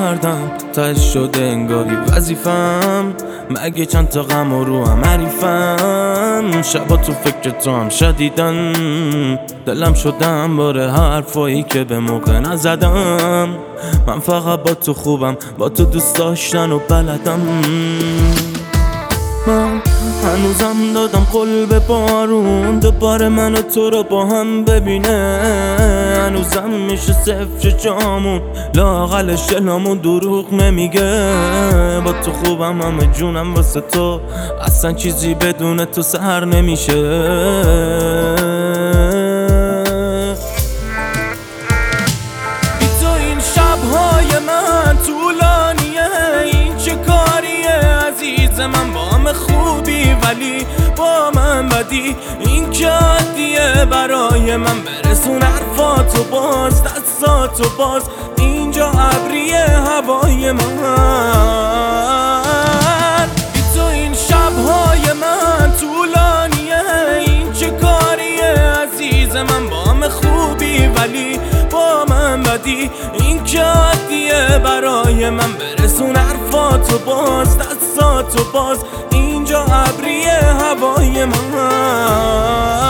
کردم تاش شده انگاری وظیفم، مگه چند تا غم و رو هم حریفم. شبا تو فکر تو هم شدیدن، دلم شدم باره حرفایی که به موقع نزدم. من فقط با تو خوبم، با تو دوست داشتن و بلدم. من هنوزم دادم قول به بارون دوباره من و تو رو با هم ببینه. هنوزم میشه صفر جامون، لااقل شلامون دروغ نمیگه. با تو خوبم همه جونم واسه تو، اصلا چیزی بدون تو سر نمیشه. بی تو این شبهای من طولانیه، این چه کاریه عزیز من؟ با همه خوبی ولی با من بدی، این که عادیه برای من. برسون حرفاتو باز، دستاتو باز، اینجا ابریه هوای من. بی تو این شبهای من طولانیه، این چه کاریه عزیز من؟ با همه خوبی ولی با من بدی، این که عادیه برای من. برسون حرفاتو باز، دستاتو باز، اینجا ابریه هوای من.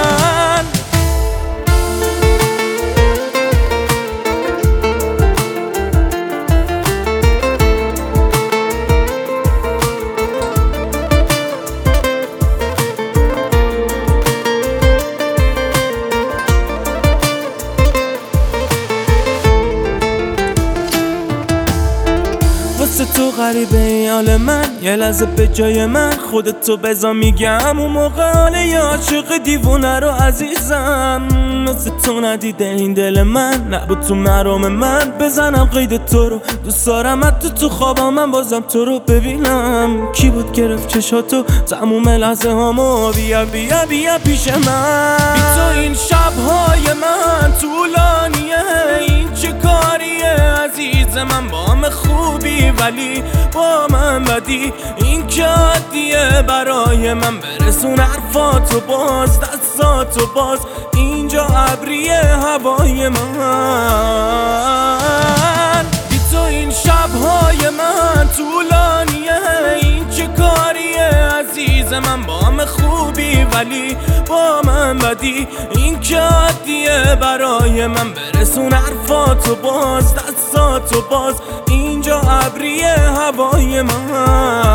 واسه تو غریبه این حال من، یه لحظه به جای من خودتو بذار میگم. اون موقع حال یه عاشق دیوونه رو عزیزم، مثل تو ندیده این دل من. نبود تو مرام من بزنم قید تو رو، دوست دارم حتی تو خوابم من بازم تو رو ببینم. کی بود گرفت چشاتو تموم لحظه هامو؟ بیا بیا بیا پیش من. بی تو این شبهای من طولانیه، این چه کاریه عزیز من؟ با همه خوبی ولی با من بدی، این که عادیه برای من. برسون حرفاتو باز، دستاتو باز، اینجا ابریه هوای من. بی تو این شبهای من طولانیه، این چه کاریه عزیز من؟ با همه خوبی ولی با من بدی، این که عادیه برای من. برسون حرفاتو باز، دستاتو باز، اینجا ابریه هوای من.